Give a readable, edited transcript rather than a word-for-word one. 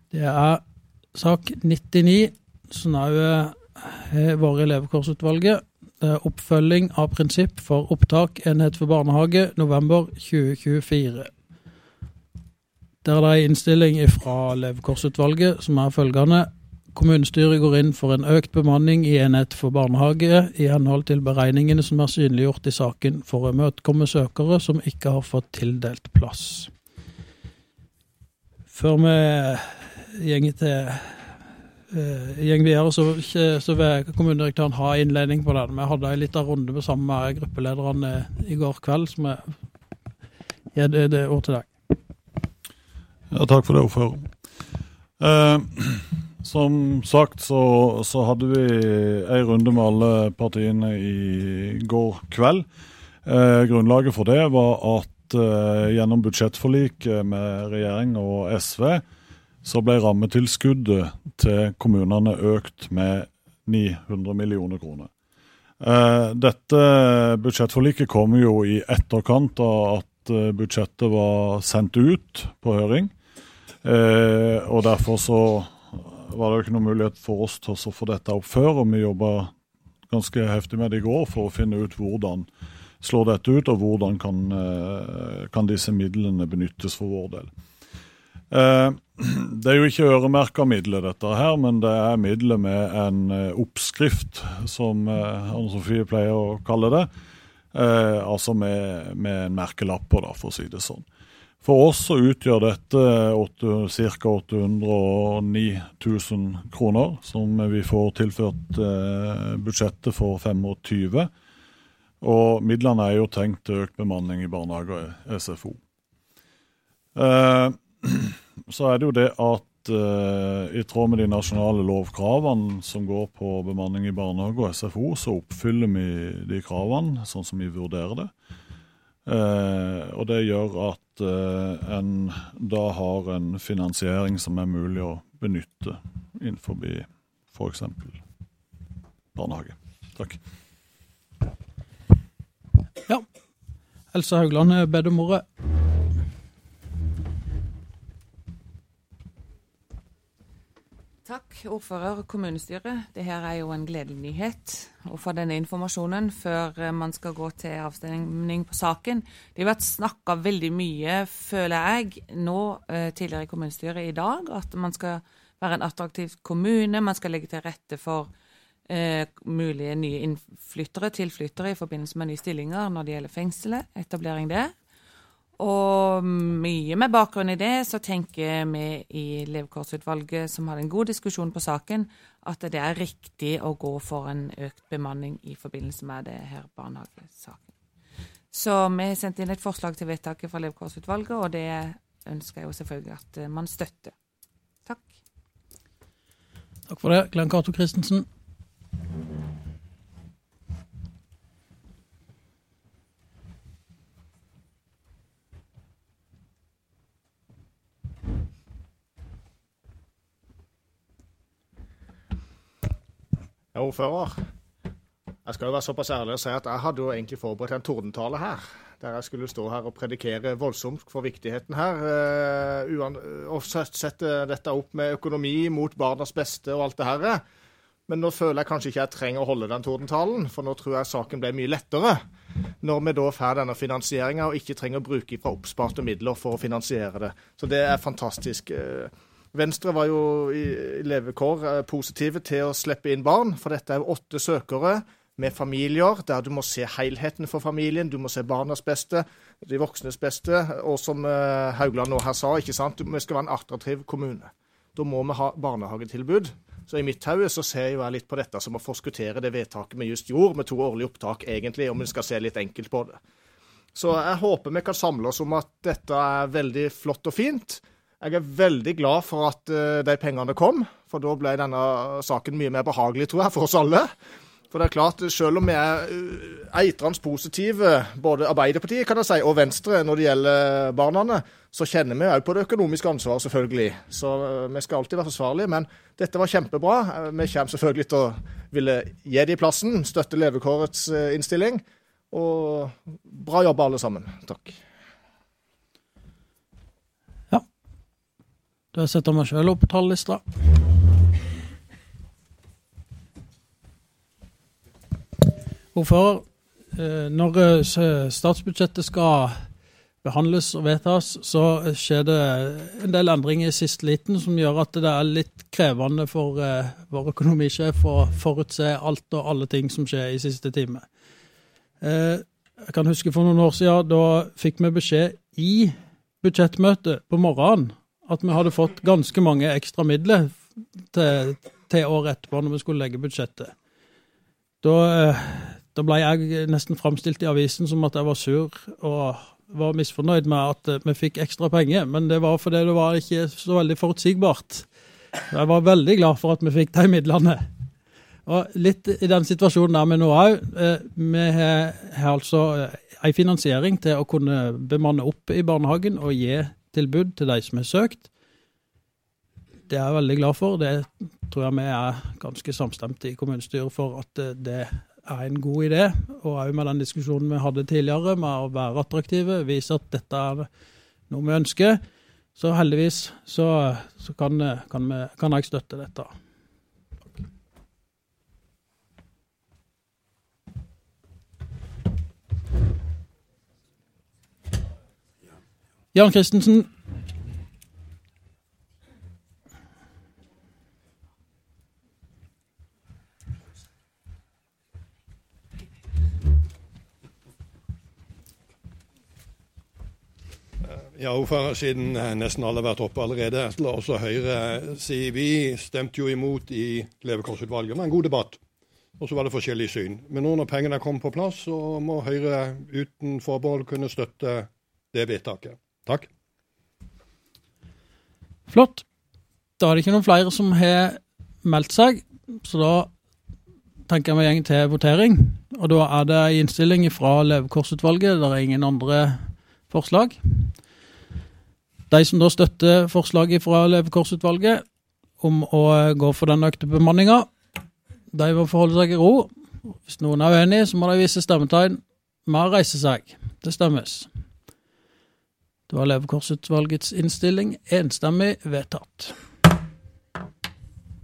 Det sak 99, som har vært i levekårsutvalget. Det oppfølging av prinsipp for opptak enhet for barnehage, november 2024. Der det innstilling fra levekårsutvalget, som følgende. Kommunestyret går inn for en økt bemanning i enhet for barnehage i henhold til beregningene som synliggjort i saken for å imøtekomme søkere som ikke har fått tildelt plass. Før vi gjeng videre, så vil kommunedirektøren ha innledning på det. Vi hadde en liten runde med sammen med gruppelederne i går kveld, som gir det ord til deg. Ja, takk for det, ordfører. Som sagt så hadde vi en runde med alle partiene i går kveld. Grunnlaget for det var at gjennom budsjettforliket med regjering og SV så ble rammetilskuddet til kommunene økt med 900 millioner kroner. Dette budsjettforliket kom jo i etterkant av at budsjettet var sendt ut på høring, og derfor så var det jo ikke noen mulighet for oss til å få dette opp før, og vi jobbet ganske heftig med det i går for å finne ut hvordan slår dette ut, og hvordan kan disse midlene benyttes for vår del. Det er jo ikke øremerket midler dette her, men det er midler med en oppskrift, som Anne-Sofie pleier å kalle det, altså med en merkelapp på da, for å si det sånn. For oss så utgjør dette ca. 809 000 kroner, som vi får tilført budsjettet for 25. Og midlene jo tenkt til økt bemanning i barnehage og SFO. Så det jo det at i tråd med de nasjonale lovkravene som går på bemanning i barnehage og SFO, så oppfyller vi de kravene, sånn som vi vurderer det. Og det gjør at en da har en finansiering som mulig å benytte innenfor for eksempel barnehage. Takk. Ja, Elsa Haugland, bedt om ordet. Takk, ordfører og kommunestyret. Det her jo en gledelig nyhet å få denne informasjonen før man skal gå til avstemning på saken. Det har vært snakket veldig mye, føler jeg, nå tidligere i kommunestyret i dag, at man skal være en attraktiv kommune, man skal legge til rette for mulige nye innflyttere, tilflyttere i forbindelse med nye stillinger når det gjelder fengselet, etablering det. Og mye med bakgrunn i det, så tenker vi i levekårsutvalget, som har en god diskusjon på saken, at det riktig å gå for en økt bemanning i forbindelse med det her barnehagesaken. Så vi har sendt inn et forslag til vedtaket fra levekårsutvalget, og det ønsker jeg jo selvfølgelig at man støtter. Takk. Takk for det. Glenn Cato Christensen. Ja, ordfører. Jeg skal jo være såpass ærlig og si at jeg hadde jo egentlig forberedt en tordentale her, der jeg skulle stå her og predikere voldsomt for viktigheten her, og sette dette opp med økonomi mot barnas beste og alt det her. Men nå føler jeg kanskje ikke jeg trenger å holde den tordentalen, for nå tror jeg saken ble mye lettere når vi da får denne finansieringen og ikke trenger å bruke fra oppsparte midler for å finansiere det. Så det fantastisk. Venstre var jo i levekår positive til å slippe inn barn, for dette jo 8 søkere med familier, der du må se helheten for familien, du må se barnas beste, de voksnes beste, og som Haugland nå her sa, ikke sant, vi skal være en attraktiv kommune. Da må vi ha barnehagetilbud. Så i mitt hode så ser jeg litt på dette som å forskuttere det vedtaket vi just gjorde, med 2 årlige opptak egentlig, om vi skal se litt enkelt på det. Så jeg håper vi kan samle oss om at dette veldig flott og fint. Jeg veldig glad for at de pengene kom, for da ble denne saken mye mer behagelig, tror jeg, for oss alle. For det klart, selv om vi eitrende positive, både Arbeiderpartiet kan jeg si, og Venstre når det gjelder barna, så kjenner vi jo på det økonomiske ansvaret selvfølgelig. Så vi skal alltid være forsvarlige, men dette var kjempebra. Vi kommer selvfølgelig til å ville gi de plassen, støtte levekårets innstilling, og bra jobb alle sammen. Takk. Da setter jeg meg selv opp på tallista. Ordfører, når statsbudsjettet skal behandles og vedtas, så skjer det en del endringer i siste liten som gjør at det litt krevende for vår økonomisjef å forutse alt og alle ting som skjer i siste time. Jeg kan huske for noen år siden, da fikk vi beskjed i budsjettmøtet på morgenen at vi hadde fått ganske mange ekstra midler til året etterpå når vi skulle legge budsjettet. Da ble jeg nesten fremstilt i avisen som at jeg var sur og var misfornøyd med at vi fikk ekstra penger, men det var fordi det var ikke så veldig forutsigbart. Jeg var veldig glad for at vi fikk de midlene. Og litt i den situasjonen der vi nå vi har altså en finansiering til å kunne bemanne opp i barnehagen og gi tilbud til de som har søkt. Det er jeg veldig glad for. Det tror jeg vi ganske samstemte i kommunestyret for at det en god idé, og også med den diskusjonen vi hadde tidligere med å være attraktive, vise at dette noe vi ønsker, så heldigvis så kan jeg støtte dette. Jan Kristensen. Ja, ordfører, siden nesten alle har vært oppe allerede, la også Høyre si vi stemte jo imot i levekårsutvalget. Det var en god debatt, og så var det forskjellige syn. Men nå når pengene kommer på plass, så må Høyre uten forbehold kunne støtte det vedtaket. Takk. Flott. Da det ikke noen flere som har meldt seg, så da tenker jeg vi gjeng til votering. Og da det en innstilling fra levekårsutvalget, der ingen andre forslag. De som da støtter forslaget fra levekårsutvalget om å gå for den økte bemanningen, de må forholde seg i ro. Hvis noen uenig, så må de vise stemmetegn med å reise seg. Det stemmes. Det var levekårsutvalgets innstilling enstemmig vedtatt.